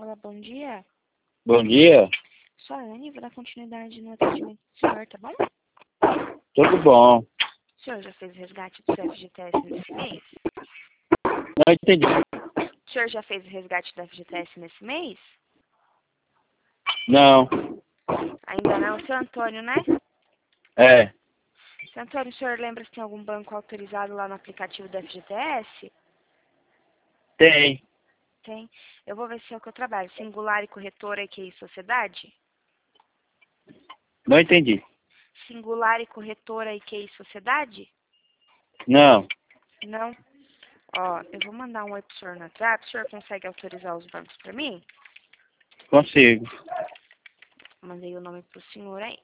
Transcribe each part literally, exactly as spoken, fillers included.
Fala, bom dia. Bom dia. Sou a Anne, vou dar continuidade no atendimento do senhor, tá bom? Tudo bom. O senhor já fez o resgate do F G T S nesse mês? Não entendi. O senhor já fez o resgate do F G T S nesse mês? Não. Ainda não, seu Antônio, né? É. Seu Antônio, o senhor lembra se tem algum banco autorizado lá no aplicativo do F G T S? Tem. Tem. Eu vou ver se é o que eu trabalho. Singular e corretora e Q I Sociedade? Não entendi. Singular e corretora e Q I Sociedade? Não. Não. Ó, eu vou mandar um oi pro senhor no WhatsApp. O senhor consegue autorizar os bancos pra mim? Consigo. Mandei o nome pro senhor aí.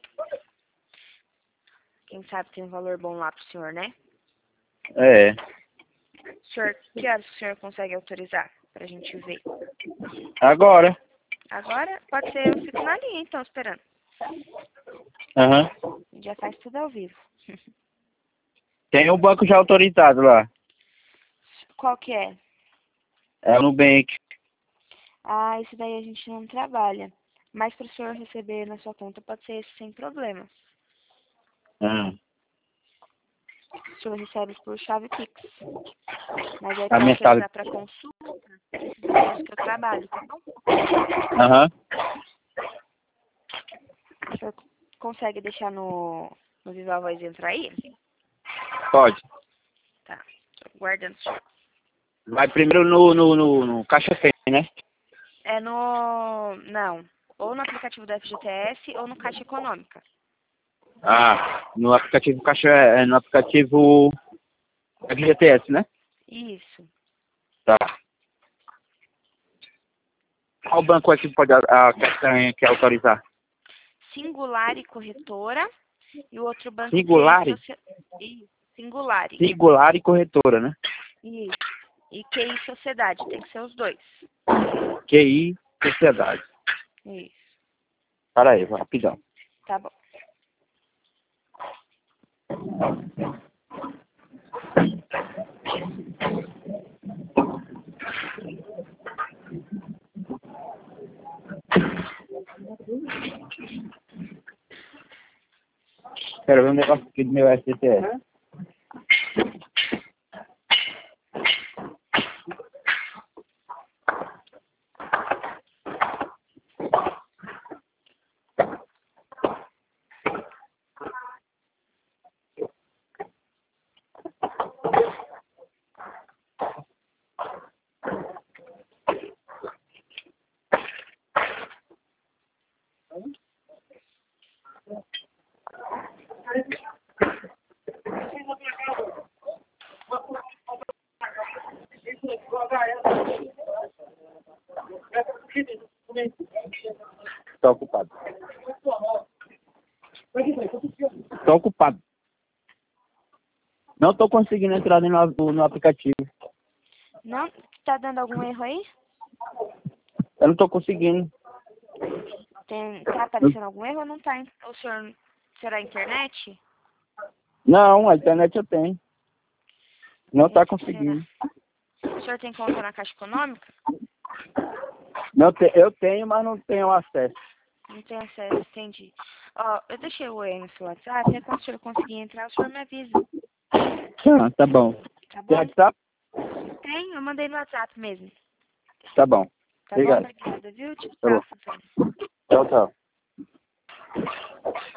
Quem sabe tem um valor bom lá pro senhor, né? É. Senhor, que horas o senhor consegue autorizar pra gente ver? Agora. Agora? Pode ser, eu fico na linha então, esperando. Aham. A gente já faz tudo ao vivo. Tem um banco já autorizado lá. Qual que é? É o Nubank. Ah, esse daí a gente não trabalha. Mas para o senhor receber na sua conta pode ser esse sem problema. Ah. O senhor recebe por chave Pix. Mas aí A para minha sala. autorizar para consulta, precisa ser esse que eu trabalho, tá bom? Aham. O senhor consegue deixar no, no Viva Voz entrar aí? Pode. Tá. Tô guardando o senhor. Vai primeiro no, no, no, no Caixa Tem, né? É no... Não. Ou no aplicativo da F G T S ou no Caixa Econômica. Ah, no aplicativo Caixa, é no aplicativo F G T S, né? Isso. Tá. Qual banco é que pode a, a quer, quer autorizar? Singular e corretora. E o outro banco Singular? que é socia... Isso. Singular. Singular e corretora, né? Isso. E Q I Sociedade. Tem que ser os dois. Q I Sociedade. Isso. Para aí, rapidão. Tá bom. Quero ver um negócio aqui do meu F G T S. Estou ocupado. Estou ocupado. Não estou conseguindo entrar no, no aplicativo. Não? Tá dando algum erro aí? Eu não estou conseguindo. Tem... Tá aparecendo algum erro ou não tá? O senhor... Será a internet? Não, a internet eu tenho. Não está Eita, conseguindo. será? O senhor tem conta na Caixa Econômica? Não te, eu tenho, mas não tenho acesso. Não tem acesso, entendi. Ó, eu deixei o aí no seu WhatsApp, e quando o senhor conseguir entrar, o senhor me avisa. Ah, tá bom. Tá Tem bom? WhatsApp? Tem, eu mandei no WhatsApp mesmo. Tá bom. Tá Obrigado. bom? Obrigada, viu? Tchau, Tá bom. tchau. Tchau, tchau.